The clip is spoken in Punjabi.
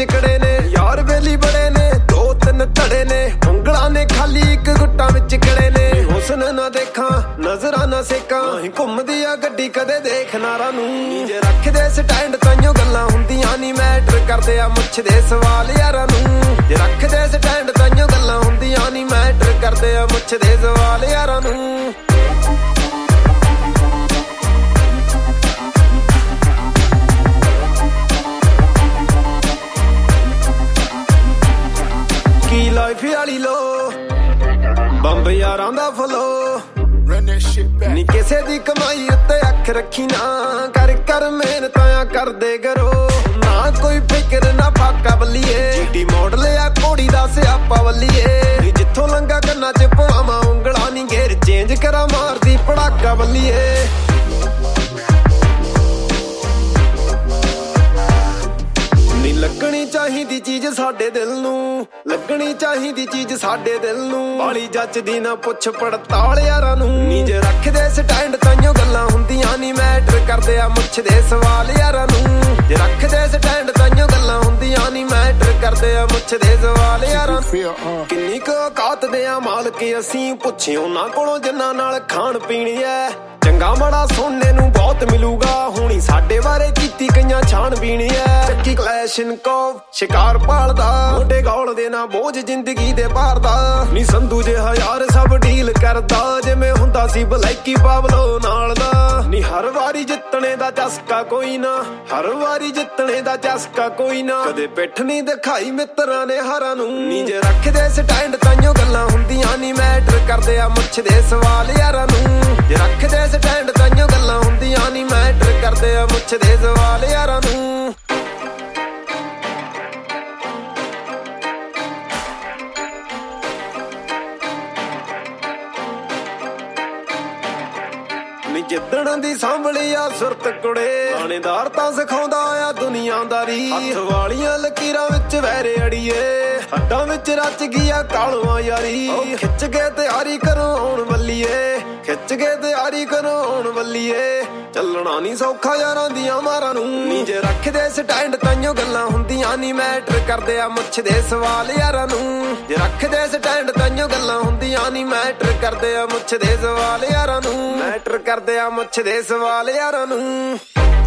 ਕੜੇ ਨੇ ਯਾਰ ਵੇਲੀ ਬੜੇ ਨੇ 2-3 ਧੜੇ ਨੇ ਉਂਗਲਾਂ ਨੇ ਖਾਲੀ ਇੱਕ ਗੁੱਟਾਂ ਵਿੱਚ ਕੜੇ ਨੇ ਹੁਸਨ ਨਾ ਦੇਖਾਂ ਨਜ਼ਰਾਂ ਨਾ ਸੇਕਾਂ ਅਸੀਂ ਘੁੰਮਦੀ ਆ ਗੱਡੀ ਕਦੇ ਦੇਖ ਨਾਰਾਂ ਨੂੰ ਜੇ ਰੱਖਦੇ ਸਟੈਂਡ ਤਾਈਓ ਗੱਲਾਂ ਹੁੰਦੀਆਂ ਨੀ ਮੈਟਰ ਕਰਦੇ ਆ ਮੁੱਛ ਦੇ ਸਵਾਲ ਯਾਰਾਂ ਨੂੰ ਜੇ ਰੱਖਦੇ ਸਟੈਂਡ ਤਾਈਓ ਗੱਲਾਂ ਹੁੰਦੀਆਂ ਨੀ ਮੈਟਰ ਕਰਦੇ ਆ ਮੁੱਛ ਦੇ ਸਵਾਲ ਯਾਰਾਂ ਨੂੰ ਕੀ ਲਾਈਫ ਵਾਲੀ ਲੋ ਬੰਬ ਯਾਰਾਂ ਦਾ ਫਲੋ ਨੀ ਕਿਸੇ ਦੀ ਕਮਾਈ ਉੱਤੇ ਅੱਖ ਰੱਖੀ ਨਾ ਕਰ ਮਿਹਨਤਾਂ ਕਰਦੇ ਕਰੋ ਨਾ ਕੋਈ ਫਿਕਰ ਨਾ ਫਾਕਾ ਬੱਲੀਏ ਜੀਟੀ ਮੋਡਲ ਆ ਕੋੜੀ ਦਾ ਸਿਆਪਾ ਬੱਲੀਏ ਨੀ ਜਿੱਥੋਂ ਲੰਗਾ ਕੰਨਾਂ ਚ ਪਵਾਵਾਂ ਉਂਗਲਾਂ ਨੀ ਗੇਰ ਚੇਂਜ ਕਰਾਂ ਮਾਰਦੀ ਪੜਾਕਾ ਬੱਲੀਏ ਨੀ ਲੱਗਣੀ ਚਾਹੀਦੀ ਚੀਜ਼ ਸਾਡੇ ਦਿਲ ਨੂੰ ਲੱਗਣੀ ਚਾਹੀਦੀ ਚੀਜ਼ ਸਾਡੇ ਦਿਲ ਨੂੰ ਵਾਲੀ ਜੱਚਦੀ ਨਾ ਪੁੱਛ ਪੜਤਾਲ ਯਾਰਾਂ ਨੂੰ ਨੀ ਜੇ ਰੱਖਦੇ ਸਟੈਂਡ ਤਾਈਓ ਗੱਲਾਂ ਹੁੰਦੀਆਂ ਨੀ ਮੈਟਰ ਕਰਦੇ ਆ ਮੁੱਛ ਦੇ ਸਵਾਲ ਯਾਰਾਂ ਨੂੰ ਜੇ ਰੱਖਦੇ ਸਟੈਂਡ ਤਾਈਓ ਗੱਲਾਂ ਹੁੰਦੀਆਂ ਨੀ ਮੈਟਰ ਕਰਦੇ ਆ ਮੁੱਛ ਦੇ ਸਵਾਲ ਯਾਰਾਂ ਕਿੰਨੀ ਕੁ ਔਕਾਤ ਦੇ ਆ ਮਾਲਕ ਅਸੀਂ ਪੁੱਛੇ ਉਹਨਾਂ ਕੋਲੋਂ ਜਿੰਨਾਂ ਨਾਲ ਖਾਣ ਪੀਣੀ ਐ ਚੰਗਾ ਮਾੜਾ ਸੁਣਨੇ ਨੂੰ ਬਹੁਤ ਮਿਲੂਗਾ ਹੁਣੀ ਸਾਡੇ ਬਾਰੇ ਕੀਤੀ ਕਈਆਂ ਛਾਣਬੀਣ ਐ ਚੱਕੀ ਕਲੈਸ਼ਨਕੋਵ ਸ਼ਿਕਾਰ ਪਾਲਦਾ ਮੋਢੇ ਗੌਲ ਦੇ ਨਾ ਬੋਝ ਜ਼ਿੰਦਗੀ ਦੇ ਭਾਰ ਦਾ ਨੀ ਸੰਧੂ ਜਿਹਾ ਯਾਰ ਸਭ ਡੀਲ ਕਰਦਾ ਜਿਵੇਂ ਹੁੰਦਾ ਸੀ ਬਲੈਕੀ ਪਾਵਲੋ ਨਾਲ ਦਾ ਨੀ ਹਰ ਵਾਰੀ ਜਿੱਤਣੇ ਦਾ ਚਸਕਾ ਕੋਈ ਨਾ ਹਰ ਵਾਰੀ ਜਿੱਤਣੇ ਦਾ ਚਸਕਾ ਕੋਈ ਨਾ ਕਦੇ ਪਿੱਠ ਨਹੀਂ ਦਿਖਾਈ ਮਿੱਤਰਾਂ ਨੇ ਹਾਰਾਂ ਨੂੰ ਨੀ ਜੇ ਰੱਖਦੇ ਸਟੈਂਡ ਤਾਈਓ ਗੱਲਾਂ ਹੁੰਦੀਆਂ ਨੀ ਮੈਟਰ ਕਰਦੇ ਆ ਮੁੱਛ ਦੇ ਸਵਾਲ ਯਾਰਾਂ ਨੂੰ ਜੇ ਰੱਖਦੇ ਸਟੈਂਡ ਤਾਈਓ ਗੱਲਾਂ ਹੁੰਦੀਆਂ ਨੀ ਮੈਟਰ ਕਰਦੇ ਆ ਮੁੱਛ ਦੇ ਸਵਾਲ ਯਾਰਾਂ ਨੂੰ ਨੀ ਜਿੱਦਣ ਦੀ ਸਾਂਭਲੀ ਆ ਸੁਰਤ ਕੁੜੇ ਥਾਣੇਦਾਰ ਤਾਂ ਸਿਖਾਉਂਦਾ ਆ ਦੁਨੀਆਦਾਰੀ ਹੱਥ ਵਾਲੀਆਂ ਲਕੀਰਾਂ ਵਿੱਚ ਵੈਰੇ ਅੜੀਏ ਹੱਡਾਂ ਵਿੱਚ ਰਚ ਗਈਆ ਕਾਲੂਆਂ ਯਾਰੀ ਖਿੱਚ ਕੇ ਤਿਆਰੀ ਕਰੋ ਆਉਣ ਵੱਲੀਏ ਖਿੱਚ ਕੇ ਤਿਆਰੀ ਕਰੋ ਆਉਣ ਵੱਲੀਏ ਚੱਲਣਾ ਨੀ ਸੌਖਾ ਯਾਰਾਂ ਦੀਆਂ ਮਾਰਾਂ ਨੂੰ ਨੀ ਜੇ ਰੱਖਦੇ ਸਟੈਂਡ ਤਾਈਓ ਗੱਲਾਂ ਹੁੰਦੀਆਂ ਨੀ ਮੈਟਰ ਕਰਦੇ ਆ ਮੁੱਛ ਦੇ ਸਵਾਲ ਯਾਰਾਂ ਨੂੰ ਜੇ ਰੱਖਦੇ ਸਟੈਂਡ ਤਾਈਓ ਗੱਲਾਂ ਹੁੰਦੀਆਂ ਨੀ ਮੈਟਰ ਕਰਦੇ ਆ ਮੁੱਛ ਦੇ ਸਵਾਲ ਯਾਰਾਂ ਨੂੰ ਮੈਟਰ ਕਰਦੇ ਆ ਮੁੱਛ ਦੇ ਸਵਾਲ ਯਾਰਾਂ ਨੂੰ